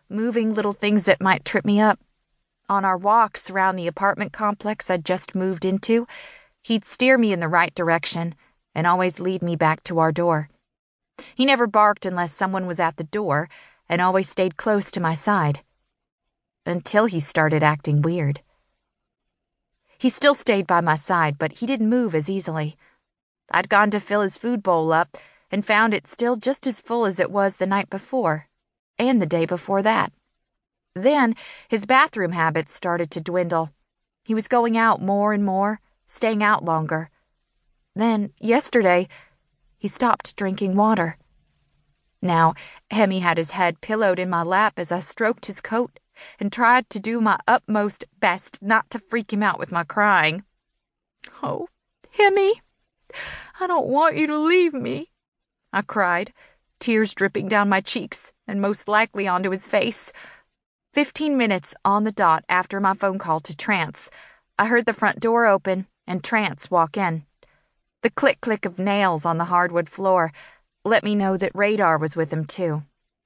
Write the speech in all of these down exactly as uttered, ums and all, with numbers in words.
moving little things that might trip me up. On our walks around the apartment complex I'd just moved into, he'd steer me in the right direction and always lead me back to our door. He never barked unless someone was at the door and always stayed close to my side. Until he started acting weird. He still stayed by my side, but he didn't move as easily. I'd gone to fill his food bowl up and found it still just as full as it was the night before, and the day before that. Then his bathroom habits started to dwindle. He was going out more and more, staying out longer. Then, yesterday, he stopped drinking water. Now, Hemi had his head pillowed in my lap as I stroked his coat and tried to do my utmost best not to freak him out with my crying. "Oh, Hemi, I don't want you to leave me," I cried, tears dripping down my cheeks and most likely onto his face. Fifteen minutes on the dot after my phone call to Trance, I heard the front door open and Trance walk in. The click-click of nails on the hardwood floor let me know that Radar was with him too.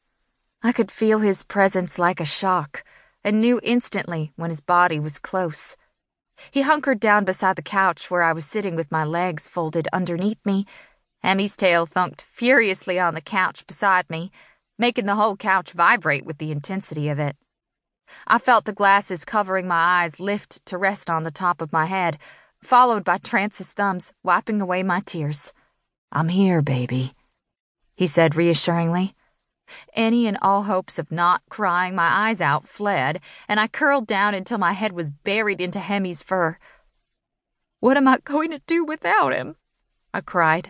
I could feel his presence like a shock and knew instantly when his body was close. He hunkered down beside the couch where I was sitting with my legs folded underneath me. Hemi's tail thunked furiously on the couch beside me, making the whole couch vibrate with the intensity of it. I felt the glasses covering my eyes lift to rest on the top of my head, followed by Trance's thumbs wiping away my tears. "I'm here, baby," he said reassuringly. Any and all hopes of not crying my eyes out fled, and I curled down until my head was buried into Hemi's fur. "What am I going to do without him?" I cried.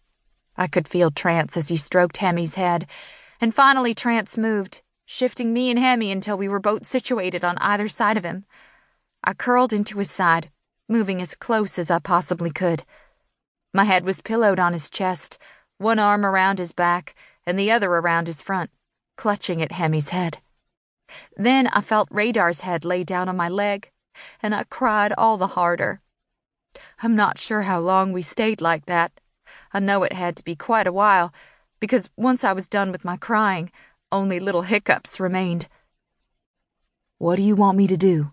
I could feel Trance as he stroked Hemi's head, and finally Trance moved, shifting me and Hemi until we were both situated on either side of him. I curled into his side, moving as close as I possibly could. My head was pillowed on his chest, one arm around his back and the other around his front, clutching at Hemi's head. Then I felt Radar's head lay down on my leg, and I cried all the harder. I'm not sure how long we stayed like that. I know it had to be quite a while, because once I was done with my crying, only little hiccups remained. "What do you want me to do?"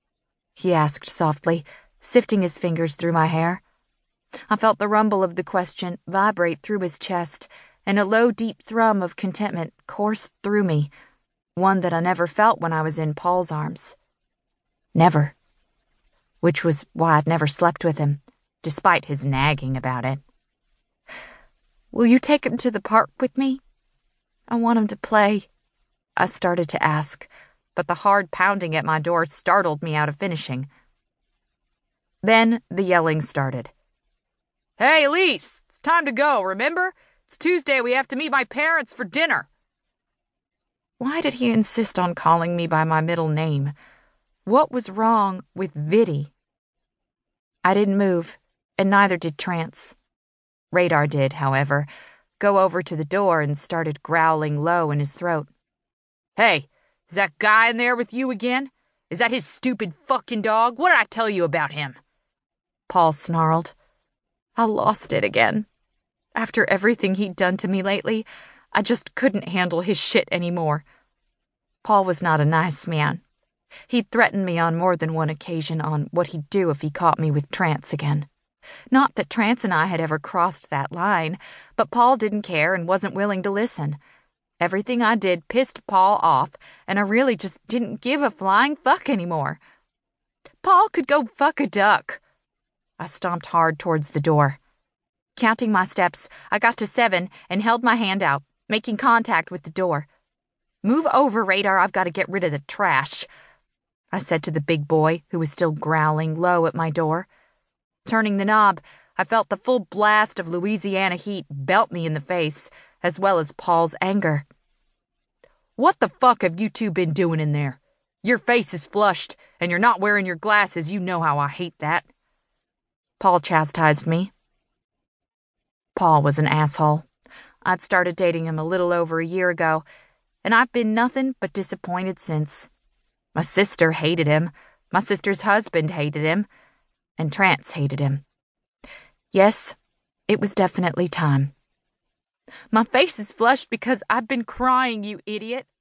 he asked softly, sifting his fingers through my hair. I felt the rumble of the question vibrate through his chest, and a low, deep thrum of contentment coursed through me, one that I never felt when I was in Paul's arms. Never. Which was why I'd never slept with him, despite his nagging about it. "Will you take him to the park with me? I want him to play," I started to ask, but the hard pounding at my door startled me out of finishing. Then the yelling started. "Hey, Elise, it's time to go, remember? It's Tuesday, we have to meet my parents for dinner." Why did he insist on calling me by my middle name? What was wrong with Viddy? I didn't move, and neither did Trance. Radar did, however, go over to the door and started growling low in his throat. "Hey, is that guy in there with you again? Is that his stupid fucking dog? What did I tell you about him?" Paul snarled. I lost it again. After everything he'd done to me lately, I just couldn't handle his shit anymore. Paul was not a nice man. He'd threatened me on more than one occasion on what he'd do if he caught me with Trance again. Not that Trance and I had ever crossed that line, but Paul didn't care and wasn't willing to listen. Everything I did pissed Paul off, and I really just didn't give a flying fuck anymore. Paul could go fuck a duck. I stomped hard towards the door. Counting my steps, I got to seven and held my hand out, making contact with the door. "Move over, Radar, I've got to get rid of the trash," I said to the big boy, who was still growling low at my door. Turning the knob, I felt the full blast of Louisiana heat belt me in the face, as well as Paul's anger. "What the fuck have you two been doing in there? Your face is flushed, and you're not wearing your glasses. You know how I hate that." Paul chastised me. Paul was an asshole. I'd started dating him a little over a year ago, and I've been nothing but disappointed since. My sister hated him, my sister's husband hated him, and Trance hated him. Yes, it was definitely time. "My face is flushed because I've been crying, you idiot,"